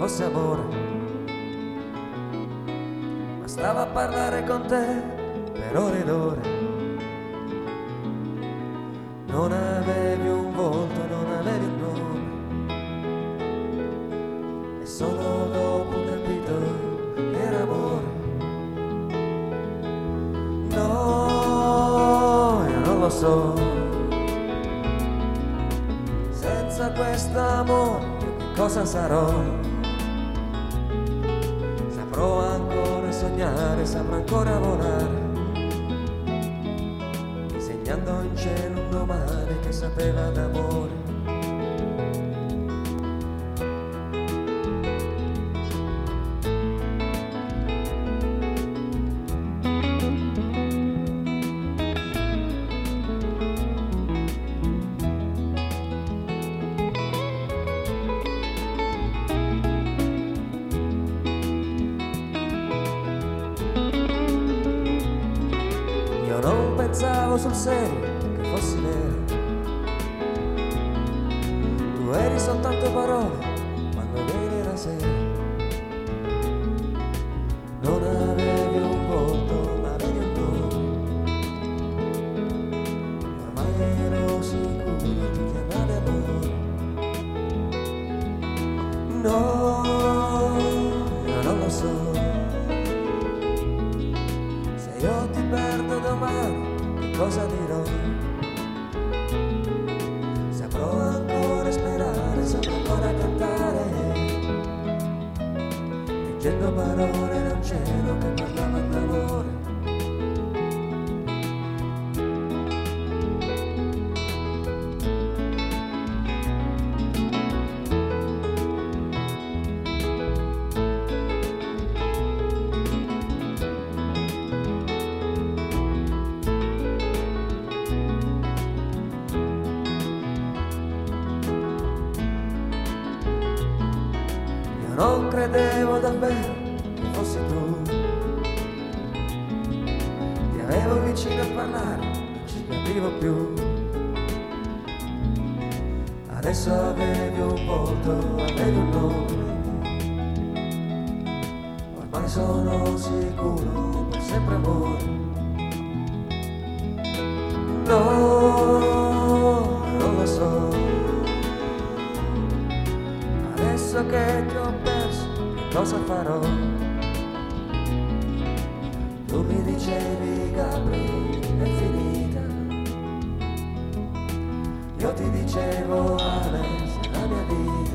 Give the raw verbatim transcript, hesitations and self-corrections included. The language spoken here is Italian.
fosse amore. Bastava parlare con te per ore ed ore. Non avevi un volto, non avevi un nome, e solo dopo ho capito che era amore. No, io non lo so, senza questo amore io che cosa sarò? Saprò ancora sognare, saprò ancora volare, disegnando in cielo un domani che sapeva d'amore. Io non pensavo sul serio che fossi vero, tu eri soltanto parole quando vedi la sera. Non avevi un volto ma avevi un nome, ormai ero sicuro ti chiamavi amore. No, io non lo so, se io ti perdo domani che cosa dirò? Saprò ancora sperare, saprò ancora cantare, leggendo parole da un cielo che parlava d'amore. Non credevo davvero che fossi tu, ti avevo vicino a parlare, non ci capivo più. Adesso avevi un volto, avevi un nome, ormai sono sicuro per sempre amore. No, non lo so, adesso che ti ho perso, che cosa farò? Tu mi dicevi Gabri, è finita, io ti dicevo Alex, è la mia vita.